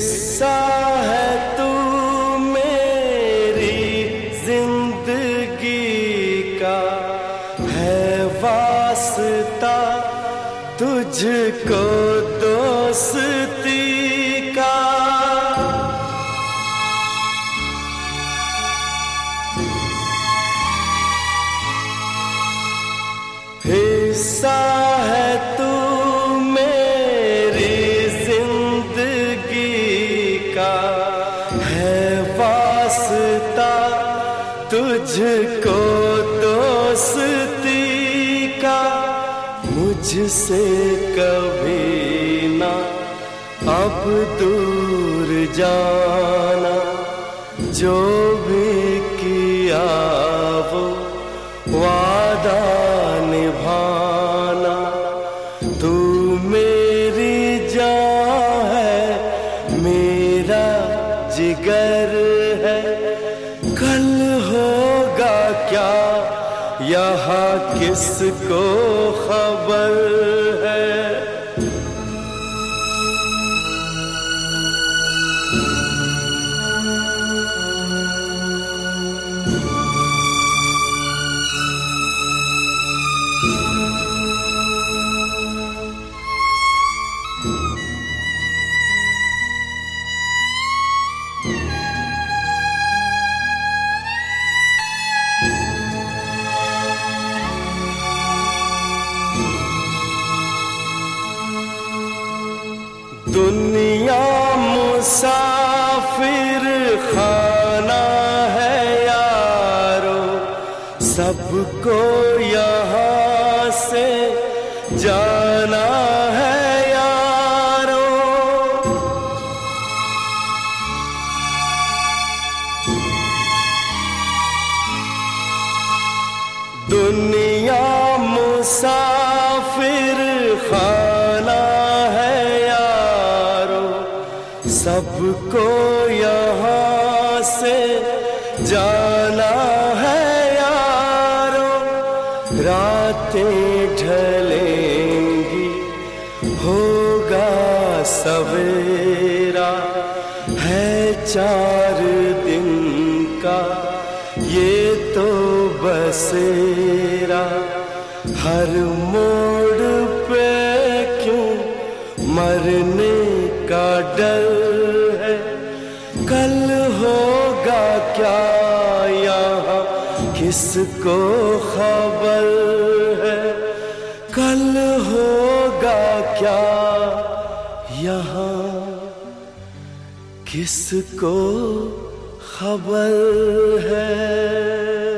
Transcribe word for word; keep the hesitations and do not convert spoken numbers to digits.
हिस्सा है तू मेरी जिंदगी का, है वास्ता तुझको दोस्ती का। हिस्सा है तू मेरी जिंदगी का, है वास्ता तुझको दोस्ती का। मुझसे कभी ना अब दूर जाना, जो भी किया वो वादा निभाना। तू मेरी जान है, मेरा जिगर है। कल होगा क्या यहाँ किसको खबर है। दुनिया मुसाफिर खाना है यारो, सबको यहाँ से जाना है यारो। दुनिया मुसाफिर खाना है यारो, सबको यहाँ से जाना है यारो। रातें ढलेंगी होगा सवेरा, है चार दिन का ये तो बसेरा। हर मोड़ पे क्यों मरने का डर है। कल होगा क्या यहाँ किसको खबर है। कल होगा क्या यहाँ किसको खबर है।